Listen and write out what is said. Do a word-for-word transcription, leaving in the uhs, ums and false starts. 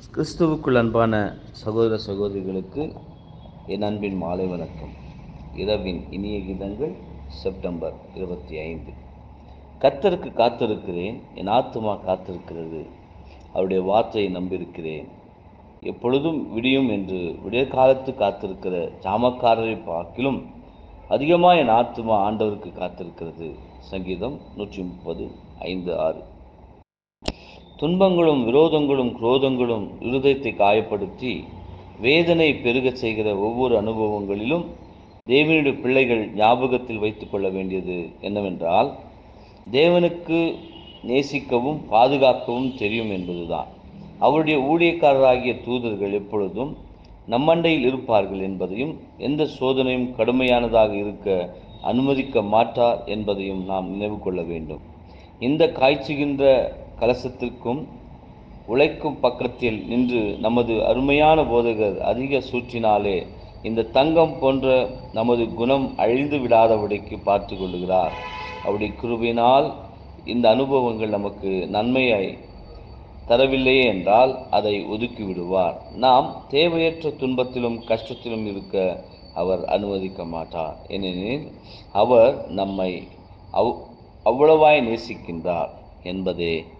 கிறிஸ்துவுக்குள் அன்பான சகோதர சகோதரிகளுக்கு என் அன்பின் மாலை வணக்கம். இரவின் இனிய கீதங்கள் செப்டம்பர் இருபத்தி ஐந்து. கர்த்தருக்கு காத்திருக்கிறேன், என் ஆத்துமா காத்திருக்கிறது, அவருடைய வார்த்தையை நம்பியிருக்கிறேன். எப்பொழுதும் விடியும் என்று விடிய காலத்து காத்திருக்கிற ஜாமக்காரரை பார்க்கிலும் அதிகமாக என் ஆத்துமா ஆண்டவருக்கு காத்திருக்கிறது. சங்கீதம் நூற்றி முப்பது ஐந்து ஆறு. துன்பங்களும் விரோதங்களும் குரோதங்களும் இருதயத்தை காயப்படுத்தி வேதனை பெருகச் செய்கிற ஒவ்வொரு அனுபவங்களிலும் தேவனுடைய பிள்ளைகள் ஞாபகத்தில் வைத்துக் கொள்ள வேண்டியது என்னவென்றால், தேவனுக்கு நேசிக்கவும் பாதுகாக்கவும் தெரியும் என்பதுதான். அவருடைய ஊழியக்காரராகிய தூதர்கள் எப்பொழுதும் நம்மண்டையில் இருப்பார்கள் என்பதையும், எந்த சோதனையும் கடுமையானதாக இருக்க அனுமதிக்க மாட்டார் என்பதையும் நாம் நினைவு கொள்ள வேண்டும். இந்த காய்ச்சுகின்ற கலசத்திற்கும் உழைக்கும் பக்கத்தில் நின்று நமது அருமையான போதகர் அதிக சூற்றினாலே இந்த தங்கம் போன்ற நமது குணம் அழிந்து விடாதபடிக்கு பார்த்து கொள்ளுகிறார். அவருடைய கிருபையினால் இந்த அனுபவங்கள் நமக்கு நன்மையை தரவில்லையே என்றால் அதை ஒதுக்கி விடுவார். நாம் தேவையற்ற துன்பத்திலும் கஷ்டத்திலும் இருக்க அவர் அனுமதிக்க மாட்டார். ஏனெனில் அவர் நம்மை அவ் அவ்வளவாய் நேசிக்கின்றார் என்பதே